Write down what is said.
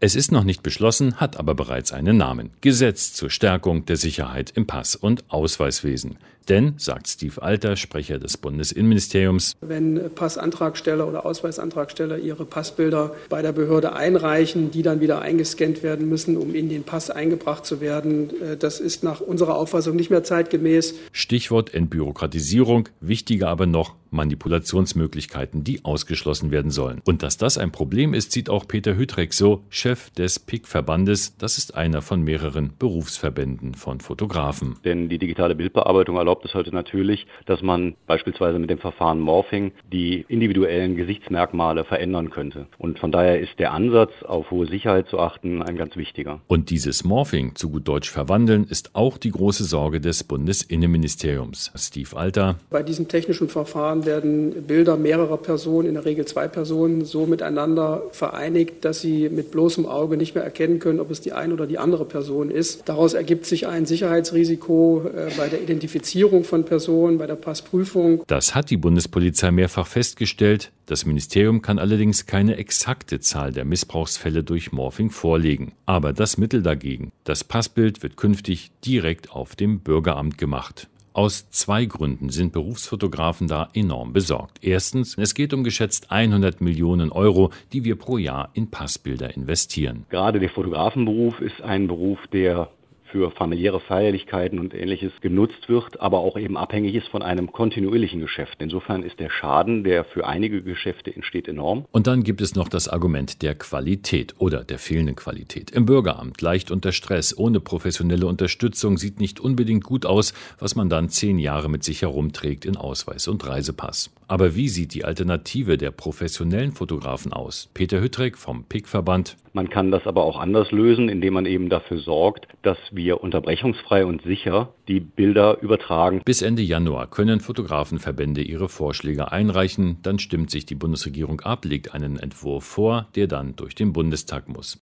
Es ist noch nicht beschlossen, hat aber bereits einen Namen. Gesetz zur Stärkung der Sicherheit im Pass- und Ausweiswesen. Denn, sagt Steve Alter, Sprecher des Bundesinnenministeriums, wenn Passantragsteller oder Ausweisantragsteller ihre Passbilder bei der Behörde einreichen, die dann wieder eingescannt werden müssen, um in den Pass eingebracht zu werden, das ist nach unserer Auffassung nicht mehr zeitgemäß. Stichwort Entbürokratisierung, wichtiger aber noch Manipulationsmöglichkeiten, die ausgeschlossen werden sollen. Und dass das ein Problem ist, sieht auch Peter Hüttreck so, Chef des PIK-Verbandes. Das ist einer von mehreren Berufsverbänden von Fotografen. Denn die digitale Bildbearbeitung erlaubt es heute natürlich, dass man beispielsweise mit dem Verfahren Morphing die individuellen Gesichtsmerkmale verändern könnte. Und von daher ist der Ansatz, auf hohe Sicherheit zu achten, ein ganz wichtiger. Und dieses Morphing, zu gut Deutsch verwandeln, ist auch die große Sorge des Bundesinnenministeriums. Steve Alter: Bei diesem technischen Verfahren werden Bilder mehrerer Personen, in der Regel 2 Personen, so miteinander vereinigt, dass sie mit bloßem Auge nicht mehr erkennen können, ob es die eine oder die andere Person ist. Daraus ergibt sich ein Sicherheitsrisiko bei der Identifizierung von Personen, bei der Passprüfung. Das hat die Bundespolizei mehrfach festgestellt. Das Ministerium kann allerdings keine exakte Zahl der Missbrauchsfälle durch Morphing vorlegen. Aber das Mittel dagegen: Das Passbild wird künftig direkt auf dem Bürgeramt gemacht. Aus 2 Gründen sind Berufsfotografen da enorm besorgt. Erstens, es geht um geschätzt 100 Millionen Euro, die wir pro Jahr in Passbilder investieren. Gerade der Fotografenberuf ist ein Beruf, der für familiäre Feierlichkeiten und Ähnliches genutzt wird, aber auch eben abhängig ist von einem kontinuierlichen Geschäft. Insofern ist der Schaden, der für einige Geschäfte entsteht, enorm. Und dann gibt es noch das Argument der Qualität oder der fehlenden Qualität. Im Bürgeramt, leicht unter Stress, ohne professionelle Unterstützung, sieht nicht unbedingt gut aus, was man dann 10 Jahre mit sich herumträgt in Ausweis und Reisepass. Aber wie sieht die Alternative der professionellen Fotografen aus? Peter Hüttreck vom PIK-Verband: Man kann das aber auch anders lösen, indem man eben dafür sorgt, dass wir unterbrechungsfrei und sicher die Bilder übertragen. Bis Ende Januar können Fotografenverbände ihre Vorschläge einreichen. Dann stimmt sich die Bundesregierung ab, legt einen Entwurf vor, der dann durch den Bundestag muss.